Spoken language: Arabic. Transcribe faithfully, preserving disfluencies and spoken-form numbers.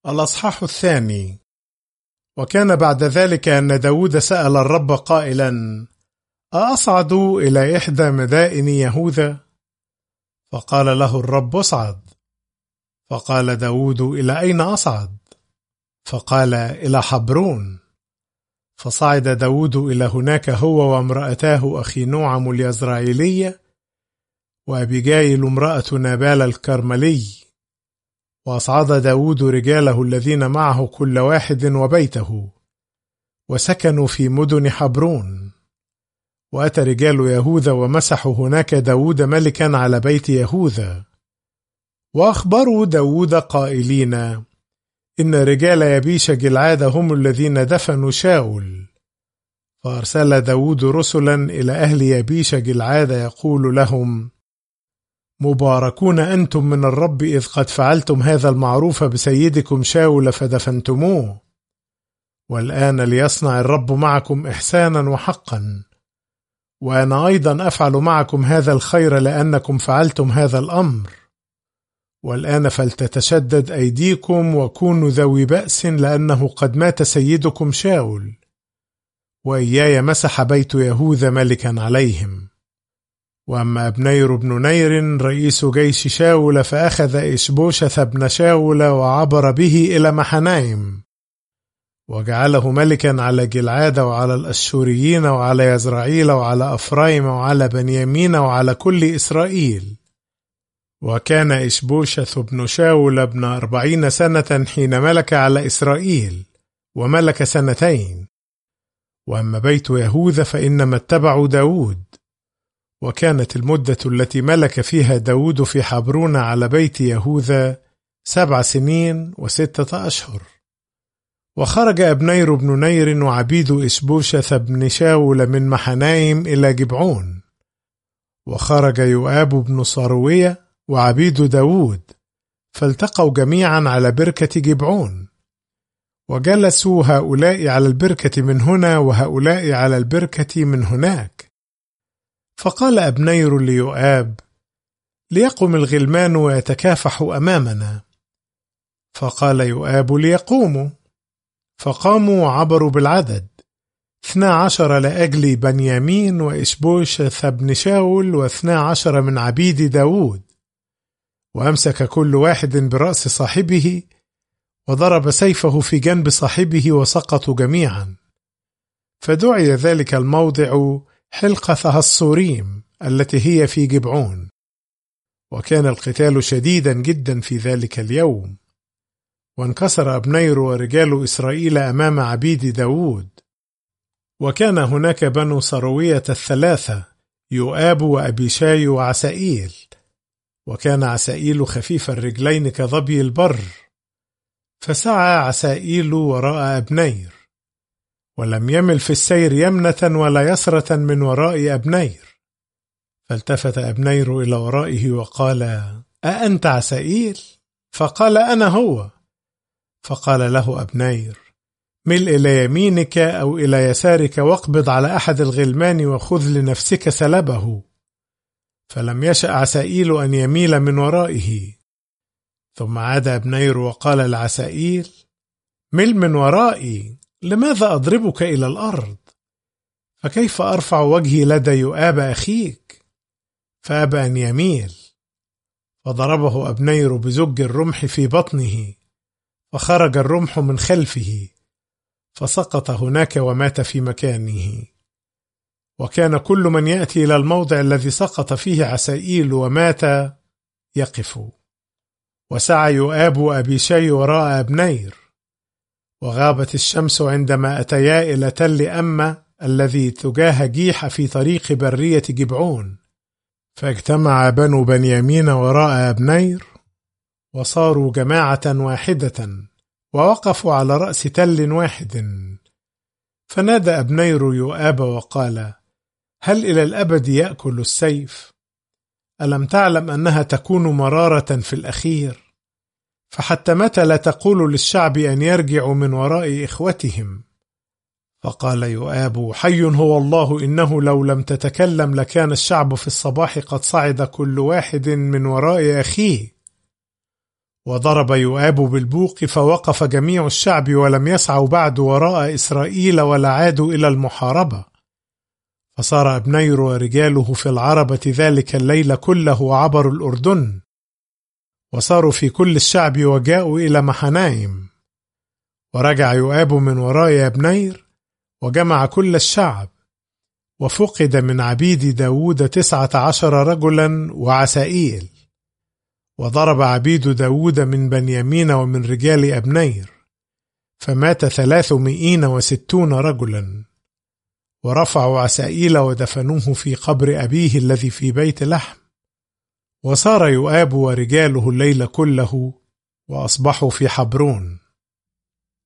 الأصحاح الثاني. وكان بعد ذلك أن داود سأل الرب قائلا: أصعد إلى إحدى مدائن يهوذا؟ فقال له الرب: اصعد. فقال داود: إلى أين أصعد؟ فقال: إلى حبرون. فصعد داود إلى هناك هو وامرأتاه أخينوعم اليزرعيلية وأبيجايل امرأة نابال الكرملي. وأصعد داود رجاله الذين معه كل واحد وبيته، وسكنوا في مدن حبرون. وأتى رجال يهوذا ومسحوا هناك داود ملكا على بيت يهوذا. وأخبروا داود قائلين: إن رجال يبيش جلعاد هم الذين دفنوا شاول. فأرسل داود رسلا إلى أهل يبيش جلعاد يقول لهم: مباركون أنتم من الرب إذ قد فعلتم هذا المعروف بسيدكم شاول فدفنتموه. والآن ليصنع الرب معكم إحسانا وحقا، وأنا أيضا أفعل معكم هذا الخير لأنكم فعلتم هذا الأمر. والآن فلتتشدد أيديكم وكونوا ذوي بأس، لأنه قد مات سيدكم شاول، وإياي مسح بيت يهوذا ملكا عليهم. وأما أبنير بن نير رئيس جيش شاول فأخذ إشبوشث بن شاول وعبر به إلى محنايم، وجعله ملكا على جلعاد وعلى الأشوريين وعلى يزرعيل وعلى أفرايم وعلى بنيامين وعلى كل إسرائيل. وكان إشبوشث بن شاول ابن أربعين سنة حين ملك على إسرائيل، وملك سنتين. وأما بيت يهوذا فإنما اتبعوا داود. وكانت المدة التي ملك فيها داود في حبرون على بيت يهوذا سبع سنين وستة أشهر. وخرج أبنير بن نير وعبيد إشبوشث بن شاول من محنايم إلى جبعون. وخرج يؤاب بن صاروية وعبيد داود، فالتقوا جميعا على بركة جبعون. وجلسوا هؤلاء على البركة من هنا وهؤلاء على البركة من هناك. فقال أبنير ليؤاب: ليقم الغلمان ويتكافحوا أمامنا. فقال يؤاب: ليقوموا. فقاموا وعبروا بالعدد، اثنا عشر لأجل بنيامين وإشبوشث بن شاول واثنا عشر من عبيد داود. وأمسك كل واحد برأس صاحبه، وضرب سيفه في جنب صاحبه وسقطوا جميعا. فدعي ذلك الموضع حلقة الصوريم التي هي في جبعون. وكان القتال شديدا جدا في ذلك اليوم. وانكسر أبنير ورجال إسرائيل أمام عبيد داود. وكان هناك بنو صروية الثلاثة، يؤاب وأبيشاي وعسائيل. وكان عسائيل خفيف الرجلين كظبي البر، فسعى عسائيل وراء أبنير، ولم يمل في السير يمنة ولا يسرة من وراء أبنير. فالتفت أبنير إلى ورائه وقال: أأنت عسائيل؟ فقال: أنا هو. فقال له أبنير: مل إلى يمينك أو إلى يسارك واقبض على أحد الغلمان وخذ لنفسك سلبه. فلم يشأ عسائيل أن يميل من ورائه. ثم عاد أبنير وقال لعسائيل: مل من ورائي، لماذا أضربك إلى الأرض؟ فكيف أرفع وجهي لدى يؤاب أخيك؟ فأبى أن يميل. فضربه أبنير بزج الرمح في بطنه، فخرج الرمح من خلفه، فسقط هناك ومات في مكانه. وكان كل من يأتي إلى الموضع الذي سقط فيه عسائيل ومات يقف. وسعى يؤاب وأبيشاي وراء أبنير. وغابت الشمس عندما أتيا إلى تل أمة الذي تجاه جيح في طريق برية جبعون. فاجتمع بنو بنيامين وراء أبنير، وصاروا جماعة واحدة، ووقفوا على رأس تل واحد. فنادى أبنير يؤاب وقال: هل إلى الأبد يأكل السيف؟ ألم تعلم أنها تكون مرارة في الأخير؟ فحتى متى لا تقول للشعب أن يرجعوا من وراء إخوتهم؟ فقال يؤاب: حي هو الله، إنه لو لم تتكلم لكان الشعب في الصباح قد صعد كل واحد من وراء أخيه. وضرب يؤاب بالبوق فوقف جميع الشعب ولم يسعوا بعد وراء إسرائيل ولا عادوا إلى المحاربة. فصار أبنير ورجاله في العربة ذلك الليل كله وعبروا الأردن، وصاروا في كل الشعب وجاءوا إلى محنايم. ورجع يؤاب من وراء أبنير وجمع كل الشعب، وفقد من عبيد داود تسعة عشر رجلا وعسائيل. وضرب عبيد داود من بنيامين ومن رجال أبنير، فمات ثلاثمائين وستون رجلا. ورفعوا عسائيل ودفنوه في قبر أبيه الذي في بيت لحم. وصار يؤاب ورجاله الليل كله، وأصبحوا في حبرون.